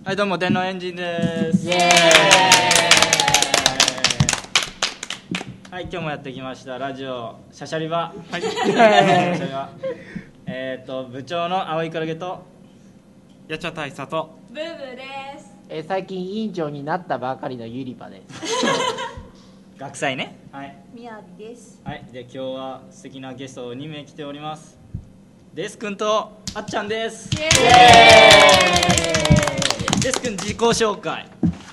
はい、どうも電脳エンジンです。はい、今日もやってきましたラジオシャシャリバ。はい、シャシャリバ。部長の青いからげとやちゃ大佐とブーブーです。 最近委員長になったばかりのゆりぱです。 学祭ね。はい。 みやびです。 はい、で今日は素敵なゲスト2名来ております。デス君とあっちゃんです。デス君自己紹介。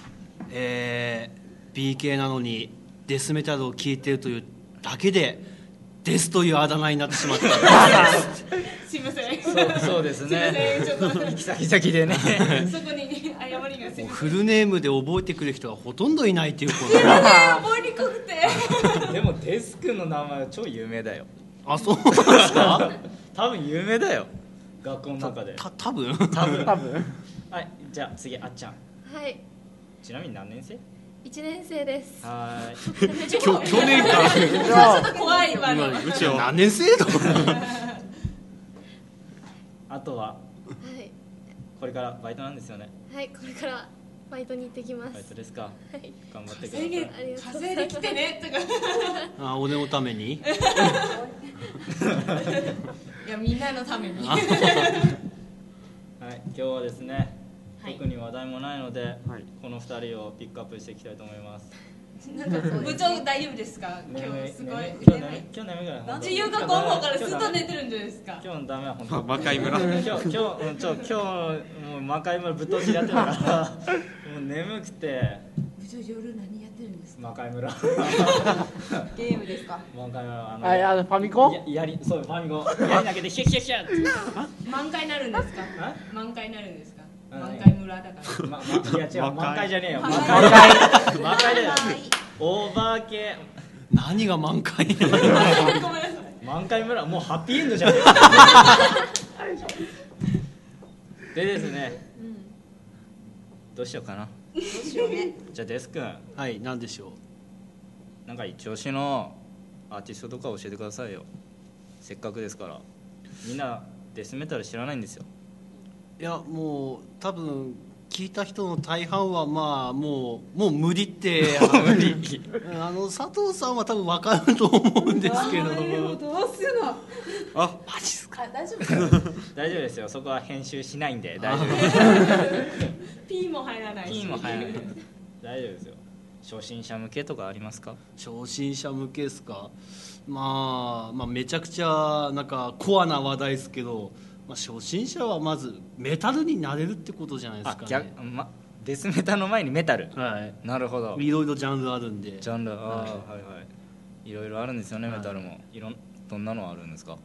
BK なのにデスメタルを聴いているというだけでデスというあだ名になってしまったすいません。 そうですね。 すいません、ちょっと行き先々でねそこに謝りがすいません。 フルネームで覚えてくる人がほとんどいないっていうこと覚えにくくて。 でもデス君の名前は超有名だよ。 あ、そうなんですか多分有名だよ、学校の中で。 多分はい、じゃあ次あっちゃん。 はい、 ちなみに何年生？ 1年生です。 はーい。 去年かちょっと怖い今の。 うちは何年生だあとははいこれからバイトなんですよね。 はい、これからバイトに行ってきます。 バイトですか。 はい頑張ってください。 稼いでありがとう稼いできてねとか。 あ、俺のためにいやみんなのために。 はい、今日はですね、 はい特に話題もないので、 はいこの2人をピックアップしていきたいと思います。 なんか部長大丈夫ですか？今日すごい今日眠いぐらい。 自由が今後からずっと寝てるんじゃないですか？ 今日のダメは本当。 魔界村今日もう魔界村ぶっ通しやってるからもう眠くて。 部長夜何やってるんですか？ 魔界村。 ゲームですか？ 魔界村ファミコン？ そうファミコンやり投げてヒャッヒャッヒャッって。 満開になるんですか？ あ？ 満開になるんですか？ あ満開村だから。 いや違う、満開じゃねえよ。 満開満開だよ。お化け。 何が満開なのごめんなさい。 満開村もうハッピーエンドじゃん。でですね、どうしようかな。 どうしようね。 じゃあデス君、 はい、何でしょう。 なんか一押しのアーティストとか教えてくださいよ。せっかくですから。みんなデスメタル知らないんですよ。 いや、もう多分聞いた人の大半はまあもう無理って無理。 佐藤さんは多分分かると思うんですけれども。 どうするの？ あ、マジっすか。 大丈夫？ 大丈夫ですよ。そこは編集しないんで大丈夫です。 ピーも入らないし。 ピンも入らない。大丈夫ですよ。初心者向けとかありますか？ 初心者向けですか。まあめちゃくちゃなんかコアな話題ですけど、初心者はまずメタルになれるってことじゃないですかね。 デスメタの前にメタル。 はなるほど。 い。いろいろジャンルあるんで。 ジャンル、はいはい。いろいろあるんですよね、メタルも。どんなのあるんですか？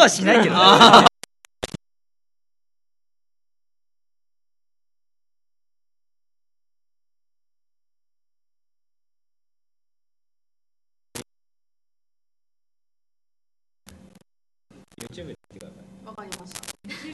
はしないけどね。YouTube ってください。 わかりました。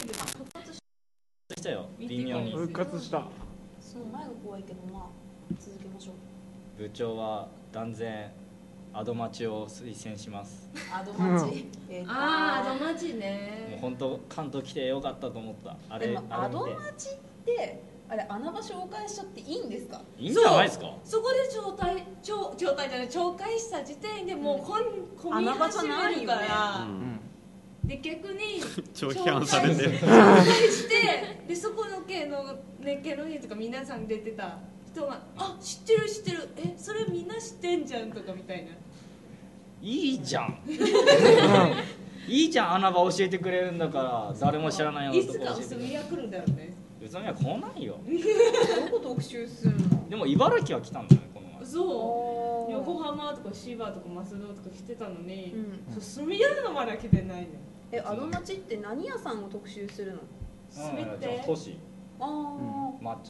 したよ、微妙に。 復活した。 そう前が怖いけどまあ続けましょう。 部長は断然アドマチを推薦します。 アドマチ。 ああアドマチもうね。 本当関東来てよかったと思った。あれでもアド見てマチってあれ穴場紹介しちゃっていいんですか？ いいんじゃないですか。 そこで招待じゃない紹介した時点でもう混み始めるから。で逆に超批判されてる紹介してでそこの系の日とか皆さん出てた人があ知ってるそれみんな知ってんじゃんとかみたいな。 いいじゃん。いいじゃん、穴場教えてくれるんだから誰も知らないよういなとこ教えてくれる。 つかおすみが来るんだろうね。 宇都宮来ないよ。 どこ特集するの？ でも茨城は来たんだよねこの前。 そう横浜とか芝とか増戸とか来てたのに、 うんそう隅田のまだ来てないの。 アドマチって何屋さんを特集するの？ 隅っじゃあて都市ああ、 マッチ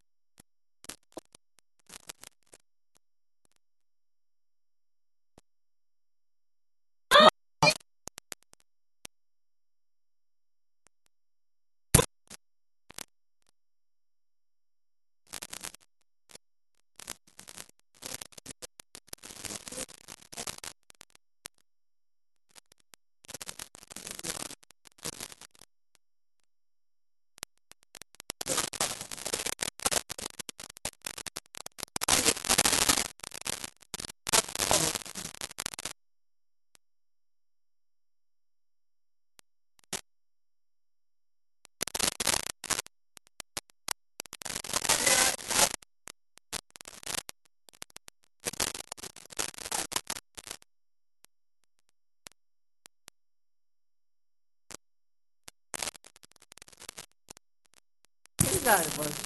じゃあこれ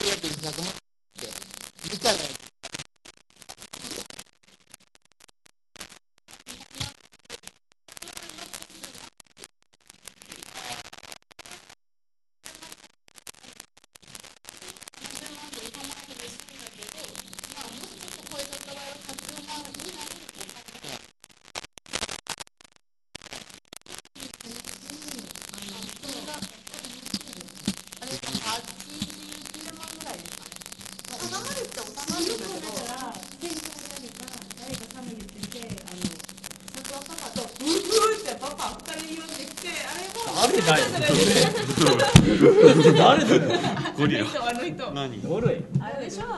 約200万って見たら誰だよゴリラあの人何おるいあれでしょ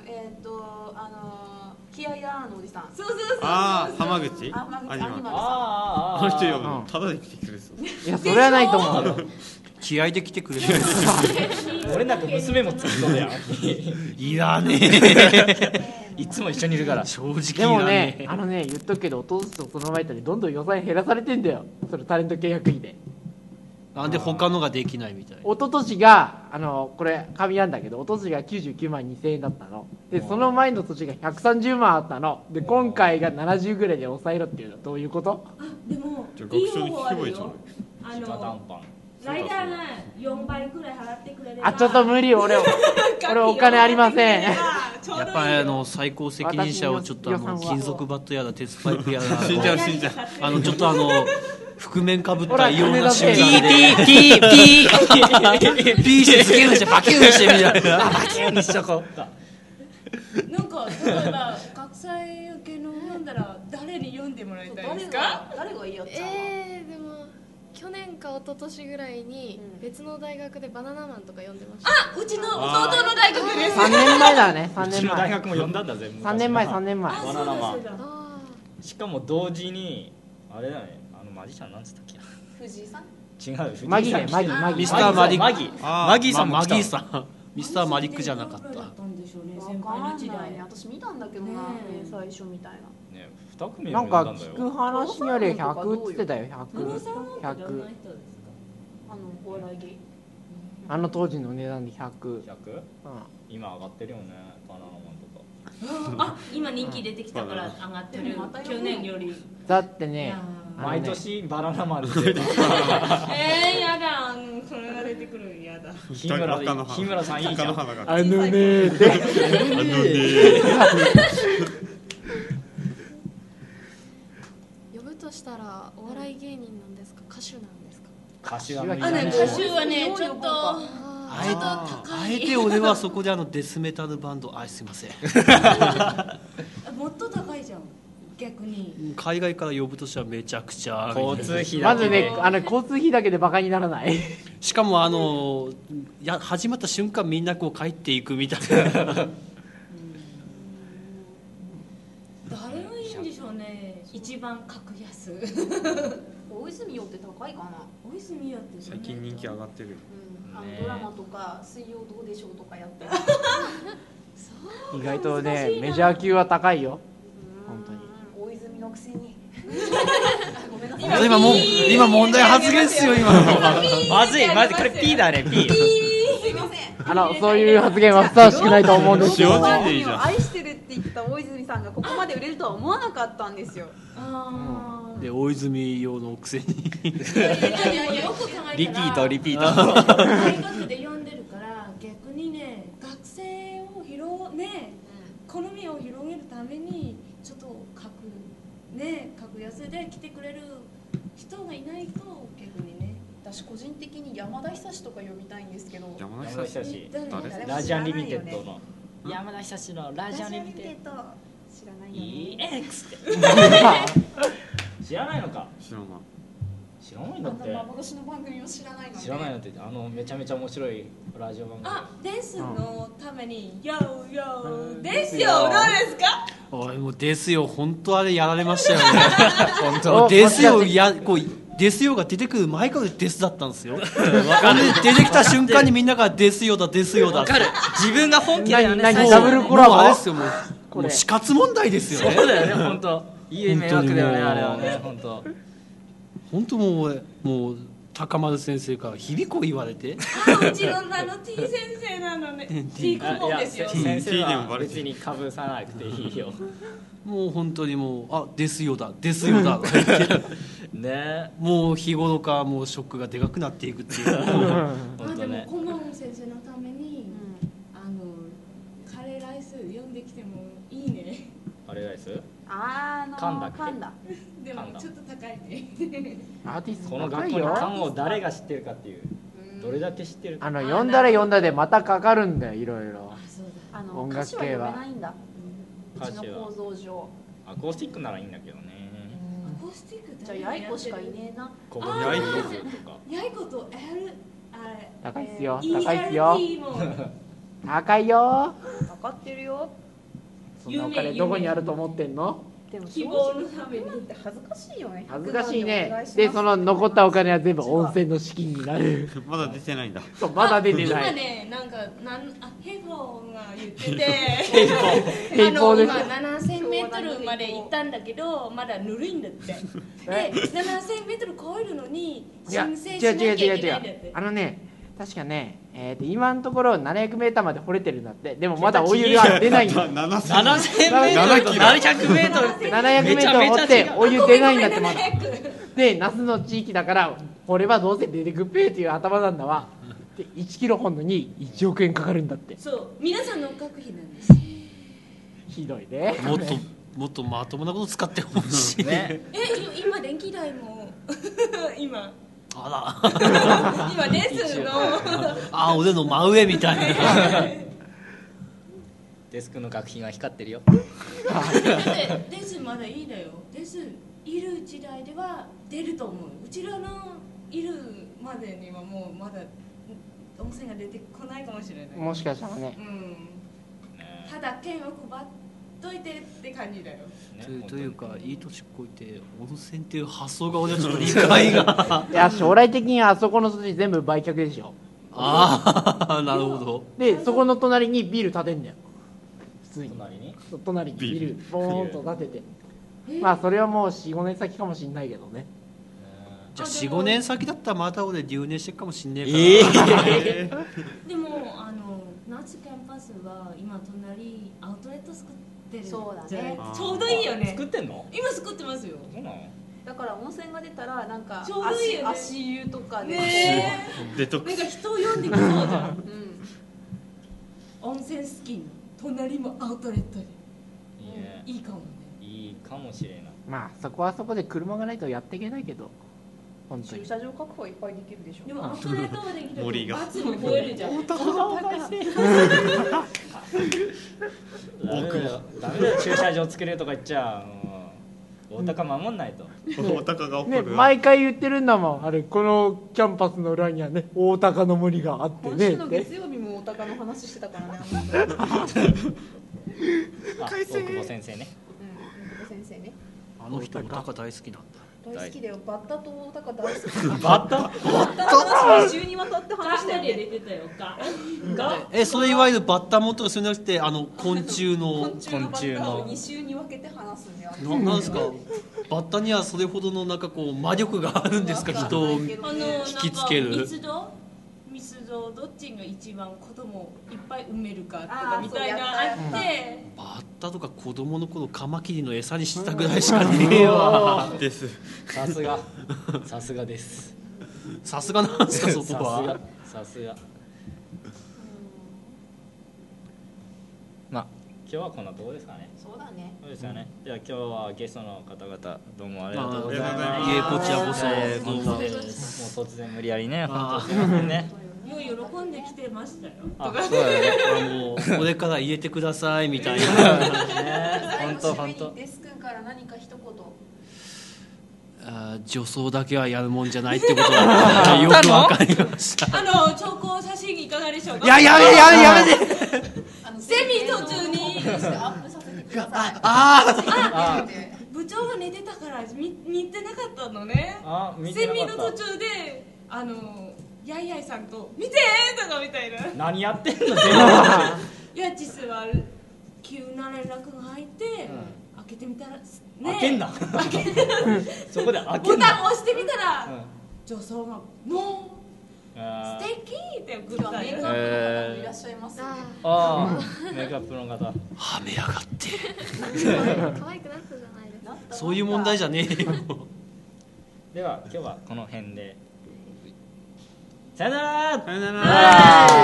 気合いだのおじさん。 そうそうそうああ浜口あ浜口アニマルアニマルさん。 あの人うんよタダで来てくれそういやそれはないと思うよ気合で来てくれる俺なんか娘も作っとるやんいらねえいつも一緒にいるから正直いでもらねね言っとくけどお父さんとその前とにどんどん予算減らされてんだよそれタレント契約費でなんで他のができないみたいな一昨年がこれ紙なんだけど一昨年が99万2000円だったのでその前の年が130万あったので今回が70ぐらいで抑えろっていうのはどういうことでもじゃあいい学長に方法ある聞けばいいじゃんよ直談判ライダーが4倍くらい払ってくれればあちょっと無理俺お金ありませんやっぱり最高責任者をちょっと私の予算は金属バットやだ鉄パイプやだ死んじゃう死んじゃうちょっと覆面かぶっほらた異様な集団ピーでピーピーピーしてつけるしてバキュンしてみたいなバキュンにしとこうかなんか例えば学祭受けの読んだら誰に読んでもらいたいですか誰がいいやっちゃうでも去年か一昨年ぐらいに別の大学でバナナマンとか読んでました。 あうちの弟の大学です 3年前だね3 うちの大年前学も呼んだんだぜ 3年前3年前バナナマンあしかも同時にあれだねマジシャンなんつったっけ藤井さん違う藤井さんマギねマギマギミスターマリックマギあーマギーさんもマ来たギーさんミスターマリックじゃなかっただったんでしょうね先わかん輩日大ないね私見たんだけどなね最初みたいなね2組なんかも呼んだんだ聞くよ話により100って言ってたよ久保さんなんてどんな人 100 ですかお笑い芸あの当時の値段で100、 100? 今上がってるよねバナナマンとかあ今人気出てきたから上がってるまたよ去年よりだってねいや毎年バナナマンってやだそれが出てくるんやだ日村さんいいじゃん花があのねーって呼ぶとしたらお笑い芸人なんですか歌手なんですか。 歌手はあね歌手はねちょっとあえあえて俺はそこでデスメタルバンドすいませんもっと高いじゃん逆に海外から呼ぶとしたらめちゃくちゃ交通費だまずけでね交通費だけでバカにならないしかも始まった瞬間みんな帰っていくみたいな誰がいいんでしょうね一番格安大泉洋って高いかな大泉洋って最近人気上がってるよドラマとか水曜どうでしょうとかやってる意外とねメジャー級は高いよ本当に大泉のくせにごめんなさい今問題発言っすよ今まずいこれ P だね P すいませんそういう発言はふさわしくないと思うんですけど塩人でいいじゃん愛してるって言った大泉さんがここまで売れるとは思わなかったんですよで大泉洋のくせによく考えたらリピート大学で読んでるから逆にね学生を好みを広げるためにちょっと格安で来てくれる人がいないと逆にね私個人的に山田久志とか呼びたいんですけど山田山田久志久志誰ラジアンリミテッドの山田久志のラジアンリミテッド知らないよね EX って知らないのか知らない知らないんだって幻の番組を知らないの知らないのってめちゃめちゃ面白いラジオ番組あですのためにヨーヨーですよどうですかおいもうですよ本当あれやられましたよね本当ですよですよが出てくる前からですだったんですよ出てきた瞬間にみんながですよだですよだわかる自分が本気でやる何ダブルコラボもうあれですよもこれう死活問題ですよねそうだよね本当いい迷惑だよねあれはね本当本当もう大坂丸先生から響子言われてあ、うちの名の T 先生なのね。T 顧いや問ですよ。 先生 T でもはバレてる別にかぶさなくていいよもう本当にもうあですよだですよだとか言ってねもう日頃からもうショックがでかくなっていくっていうあ、でも本当ね顧問先生のために、カレーライス読んできてもいいね。 あれです缶だっけでも噛んだちょっと高いね。 アーティストこの学校の高いよ。 缶を誰が知ってるかっていうどれだけ知ってるか読んだら読んだでまたかかるんだよ、いろいろ。 あ、そうだ。 音楽歌詞は系は読めないんだうちの構造上アコースティックならいいんだけどねアコースティックじゃあやいこしかいねえなここにやいこずとかやいことあれ高いっすよ、高いっすよ、 ERT も高いよ。 分かってるよそんなお金どこにあると思ってんの？ でも希望のためにって恥ずかしいよね恥ずかしい 100万ねお願しますで、その残ったお金は全部温泉の資金になる。 まだ出てないんだ。 そう、まだ出てな今い。 ね、ヘイポーが言っててヘイポーです今7000メートルまで行ったんだけどまだぬるいんだってで7000メートル超えるのにいや、 申請しなきゃいけないんだって確かね、今のところ700メーターまで掘れてるんだって。でもまだお湯が出ないんだ。 7000 7000メートルと700メートルって 700メートル掘ってお湯出ないんだってまだ。で、那須の地域だから掘ればどうせ出てくっぺーっていう頭なんだわ。で、1キロ掘るのに1億円かかるんだって。 そう皆さんの学費なんですひどいね。 もっとまともなこと使ってほしいね今電気代も今あ今ですのら俺の真上みたいなデスクの学費が光ってるよだってデスまだいいだよデスいる時代では出ると思ううちらのいるまでにはもうまだ温泉が出てこないかもしれないもしかしたらね。 うんただ券を配っといてって感じだよというかいい年こいて温泉っていう発想が俺はちょっと理解がいや、将来的にはあそこの土地全部売却でしょ。 ああなるほどで、そこの隣にビル建てんだよ。普通に。 隣に隣にビルボーンと建てて。まあ、それはもう4、5年先かもしんないけどね。 じゃあ 4,5 年先だったらまた俺留年してるかもしんねえからでも夏キャンパスは今隣アウトレット作ってるそうだねじゃないちょうどいいよね作ってんの今作ってますよそうなのだから温泉が出たらなんかちょうどいいよね足湯とかで、 ねデトックなんか人を呼んできそうじゃんうん温泉スキン隣もアウトレットでいいねいいかもねいいかもしれないまあ、そこはそこで車がないとやっていけないけど。本当に。 駐車場確保いっぱいできるでしょでもアウトレットはできるけど森が罰も増えるじゃんダメだよダメだよ駐車場作れるとか言っちゃ大高守んないと大高が怒ね、 る。 毎回言ってるんだもん。あれ、このキャンパスの裏にはね、大高の森があってね。 今週のって月曜日も大高の話してたからね大久保先生ねうん先生ねあの人お高大好きなんだ大好きだよバッタと大高大好きバッタバッタの話2週にわたって話したよねで出てたよがそれいわゆるバッタモンとかそうじゃなくて昆虫の昆虫のバッタを2週に分けて話すんだよなんですかバッタにはそれほどのなんかこう魔力があるんですか人を引きつける密度どっちが一番子供いっぱい産めるかとあーかみたいなそうあやったってバッタとか子供の頃カマキリの餌にしてたぐらいしかねえわです。 さすがさすがですさすがなんですかそこはさすがまあ今日はこんなところですかねそうだねそうですよねじゃあ今日はゲストの方々どうもありがとうございありがとうございまますこちらこそ本当もう突然無理やりね本当すいませんねよう喜んできてましたよあそうだねもうこれから入れてくださいみたいな本当本当デス君から何か一言女装だけはやるもんじゃないってことがよくわかりました調校写真いかがでしょうかやめてセミ途中にアップさせてくださいあ部長が寝てたから見てなかったのねあ見てセなかったミの途中でやいやいさんと「見て!」とかみたいな何やってんの全いや実は急な連絡が入って、開けてみたらね開けんなそこで開けボんなタンを押してみたら、 うん女装がもうあ素敵って送ったよメイクアップの方もいらっしゃいますよね。 あーメイクアップの方はめやがって可愛くなったじゃないですか。 そういう問題じゃねえよでは今日はこの辺でさよならさよなら。